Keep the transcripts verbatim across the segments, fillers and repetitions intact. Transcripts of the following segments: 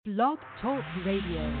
Blog Talk Radio.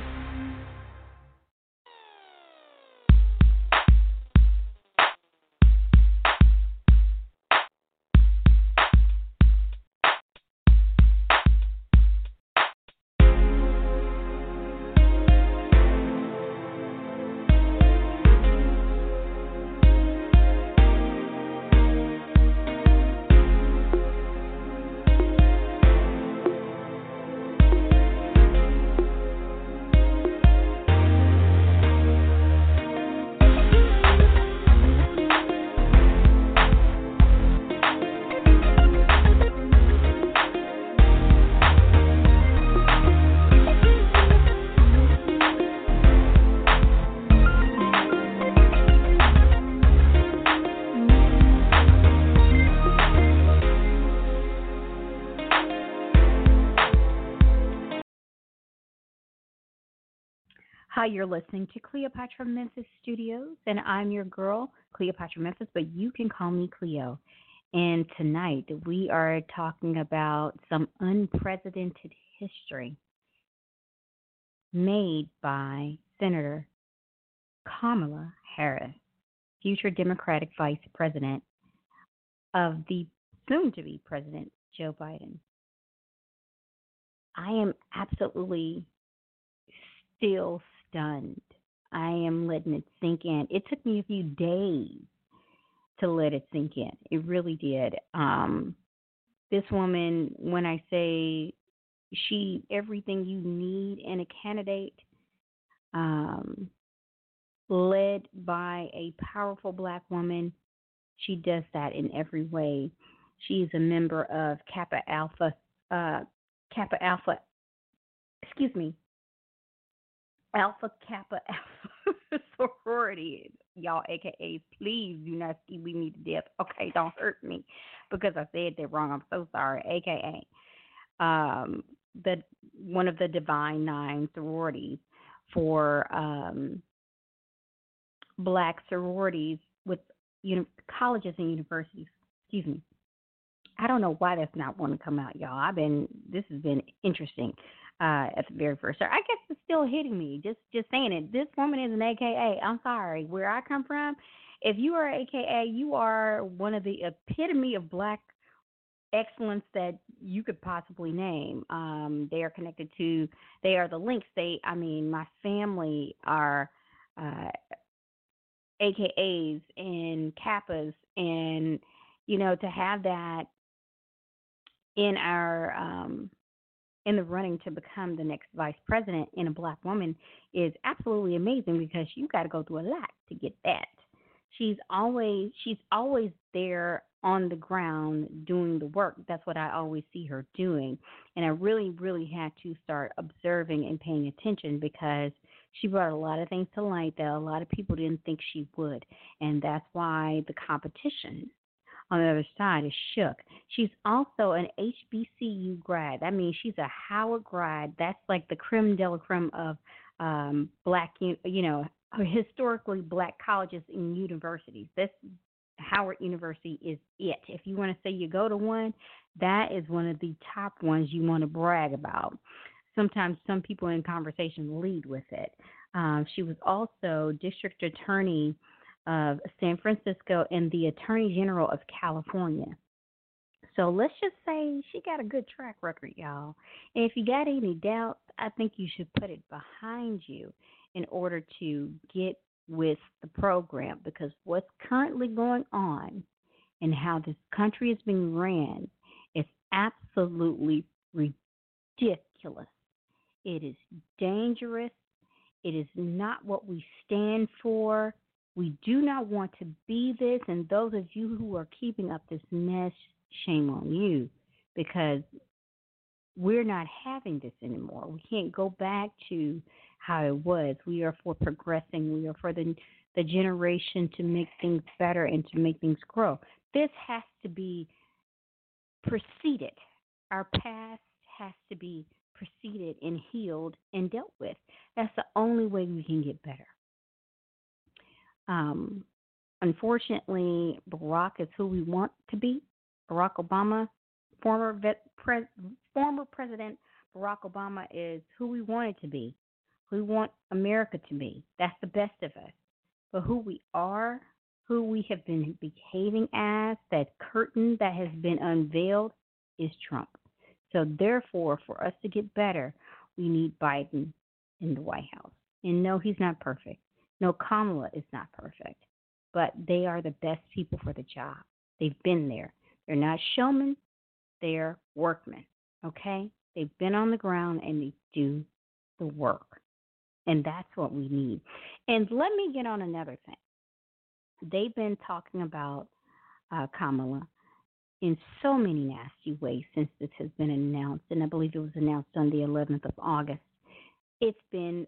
Hi, you're listening to Cleopatra Memphis Studios, and I'm your girl, Cleopatra Memphis, but you can call me Cleo. And tonight we are talking about some unprecedented history made by Senator Kamala Harris, future Democratic Vice President of the soon-to-be President Joe Biden. I am absolutely still stunned. I am letting it sink in. It took me a few days to let it sink in. It really did. Um, this woman, when I say she, everything you need in a candidate, um, led by a powerful black woman, she does that in every way. She's a member of Kappa Alpha, uh, Kappa Alpha, excuse me, Alpha Kappa Alpha sorority, y'all, A K A, please do not ski me to death. Okay, don't hurt me because I said that wrong. I'm so sorry. A K A, um, the one of the Divine Nine sororities for um, black sororities with uni- colleges and universities. Excuse me. I don't know why that's not one to come out, y'all. I've been this has been interesting. Uh, at the very first. So I guess it's still hitting me. Just just saying it. This woman is an A K A. I'm sorry. Where I come from, if you are A K A, you are one of the epitome of black excellence that you could possibly name. Um, they are connected to. They are the links. They. I mean, my family are uh, A K As and Kappas, and you know, to have that in our um, in the running to become the next vice president in a black woman is absolutely amazing because you got to go through a lot to get that. She's always she's always there on the ground doing the work. That's what I always see her doing. And I really, really had to start observing and paying attention because she brought a lot of things to light that a lot of people didn't think she would. And that's why the competition on the other side is shook. She's also an H B C U grad. That means she's a Howard grad. That's like the creme de la creme of um, black, you know, historically black colleges and universities. This Howard University is it. If you want to say you go to one, that is one of the top ones you want to brag about. Sometimes some people in conversation lead with it. Um, she was also district attorney of San Francisco and the Attorney General of California. So let's just say she got a good track record, y'all. And if you got any doubts, I think you should put it behind you in order to get with the program because what's currently going on and how this country is being ran is absolutely ridiculous. It is dangerous. It is not what we stand for. We do not want to be this, and those of you who are keeping up this mess, shame on you, because we're not having this anymore. We can't go back to how it was. We are for progressing. We are for the, the generation to make things better and to make things grow. This has to be preceded. Our past has to be preceded and healed and dealt with. That's the only way we can get better. Um, unfortunately, Barack is who we want to be. Barack Obama, former vet, pres, former President Barack Obama is who we want it to be, who we want America to be. That's the best of us. But who we are, who we have been behaving as, that curtain that has been unveiled is Trump. So therefore, for us to get better, we need Biden in the White House. And no, he's not perfect. No, Kamala is not perfect. But they are the best people for the job. They've been there. They're not showmen, they're workmen. Okay? They've been on the ground and they do the work. And that's what we need. And let me get on another thing. They've been talking about uh, Kamala in so many nasty ways since this has been announced. And I believe it was announced on the eleventh of August. It's been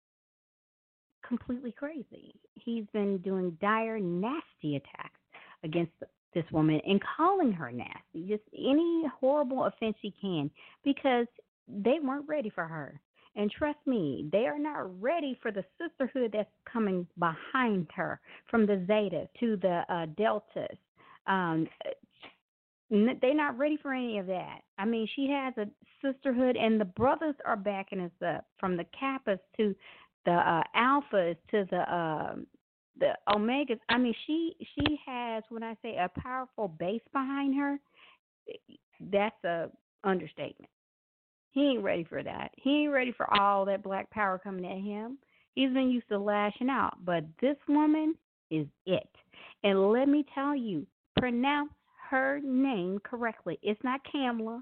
completely crazy. He's been doing dire, nasty attacks against this woman and calling her nasty, just any horrible offense he can, because they weren't ready for her. And trust me, they are not ready for the sisterhood that's coming behind her, from the Zetas to the uh, Deltas. Um, they're not ready for any of that. I mean, she has a sisterhood, and the brothers are backing us up, from the Kappas to the uh, Alphas to the uh, the Omegas. I mean, she she has, when I say a powerful base behind her, that's a understatement. He ain't ready for that. He ain't ready for all that black power coming at him. He's been used to lashing out. But this woman is it. And let me tell you, pronounce her name correctly. It's not Kamala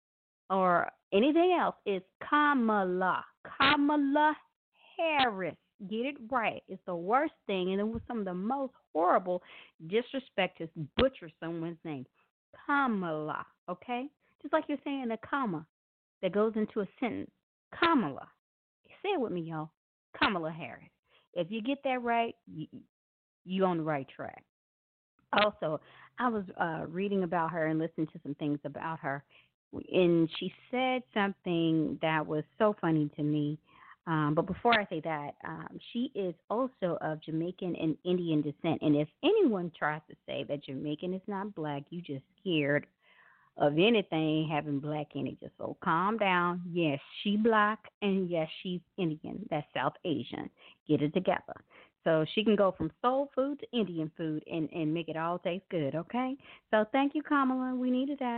or anything else. It's Kamala. Kamala Harris. Get it right. It's the worst thing, and it was some of the most horrible disrespect to butcher someone's name. Kamala, okay? Just like you're saying a comma that goes into a sentence. Kamala. Say it with me, y'all. Kamala Harris. If you get that right, you, you on the right track. Also, I was uh, reading about her and listening to some things about her, and she said something that was so funny to me. Um, but before I say that, um, she is also of Jamaican and Indian descent. And if anyone tries to say that Jamaican is not black, you just scared of anything having black in it. Just so calm down. Yes, she black, and yes, she's Indian. That's South Asian. Get it together. So she can go from soul food to Indian food and, and make it all taste good, okay? So thank you, Kamala. We needed that.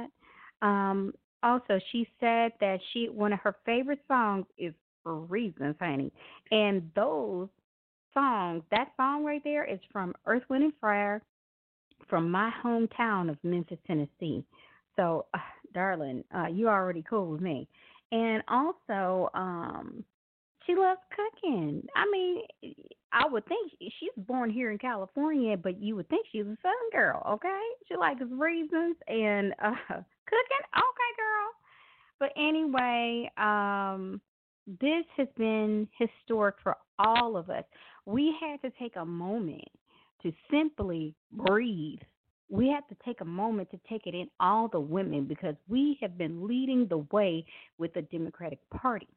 Um, also, she said that she one of her favorite songs is For Reasons, honey. And those songs, that song right there is from Earth, Wind, and Fire, from my hometown of Memphis, Tennessee. So, uh, darling, uh, you already cool with me. And also, um, she loves cooking. I mean, I would think she's born here in California, but you would think she's a Southern girl, okay? She likes Reasons and uh, cooking. Okay, girl. But anyway, um, this has been historic for all of us. We had to take a moment to simply breathe. We have to take a moment to take it in, all the women, because we have been leading the way with the Democratic Party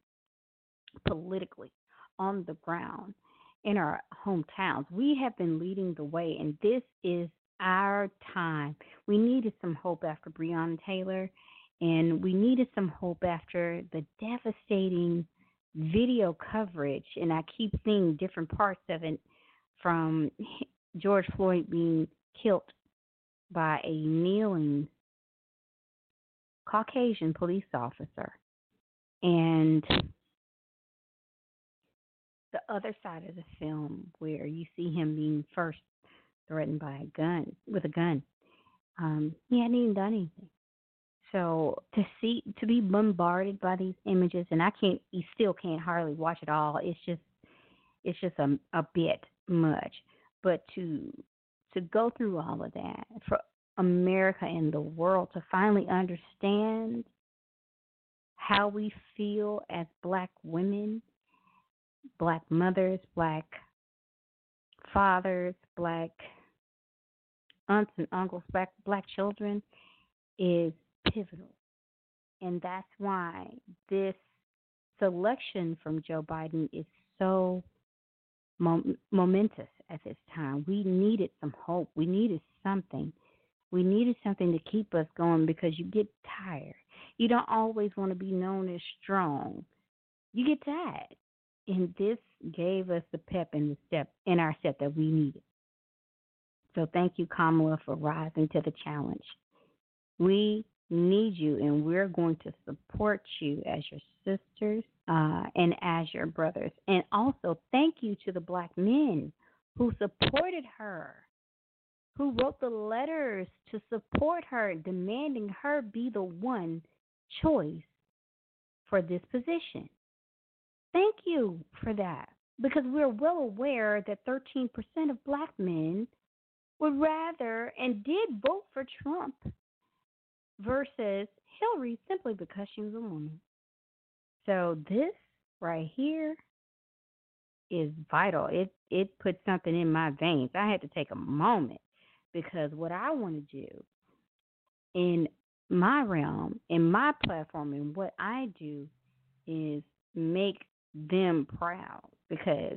politically on the ground in our hometowns. We have been leading the way, and this is our time. We needed some hope after Breonna Taylor, and we needed some hope after the devastating video coverage, and I keep seeing different parts of it, from George Floyd being killed by a kneeling Caucasian police officer, and the other side of the film where you see him being first threatened by a gun, with a gun. Um, he hadn't even done anything. So to see, to be bombarded by these images, and I can't, you still can't hardly watch it all. It's just, it's just a, a bit much. But to to go through all of that, for America and the world to finally understand how we feel as black women, black mothers, black fathers, black aunts and uncles, black black children, is pivotal. And that's why this selection from Joe Biden is so mom- momentous at this time. We needed some hope. We needed something. We needed something to keep us going, because you get tired. You don't always want to be known as strong. You get tired. And this gave us the pep in the step in our step that we needed. So thank you, Kamala, for rising to the challenge. We need you, and we're going to support you as your sisters uh, and as your brothers. And also, thank you to the black men who supported her, who wrote the letters to support her, demanding her be the one choice for this position. Thank you for that, because we're well aware that thirteen percent of black men would rather and did vote for Trump versus Hillary simply because she was a woman. So this right here is vital. It it put something in my veins. I had to take a moment because what I want to do in my realm, in my platform, and what I do is make them proud, because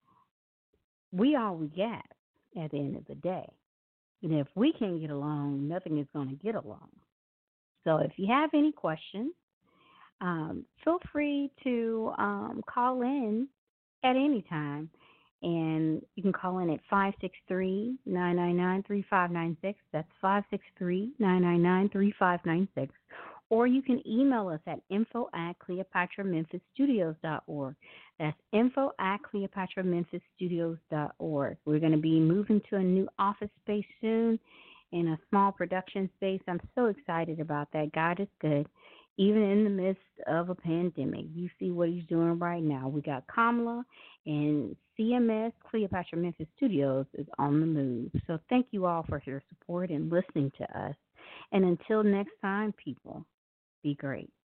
we all we got at the end of the day. And if we can't get along, nothing is going to get along. So if you have any questions, um, feel free to um, call in at any time. And you can call in at five six three, nine nine nine, three five nine six. That's five six three, nine nine nine, three five nine six. Or you can email us at info at cleopatra memphis studios dot org. That's info at cleopatra memphis studios dot org. We're going to be moving to a new office space soon, in a small production space. I'm so excited about that. God is good. Even in the midst of a pandemic, you see what he's doing right now. We got Kamala, and C M S, Cleopatra Memphis Studios, is on the move. So thank you all for your support and listening to us. And until next time, people, be great.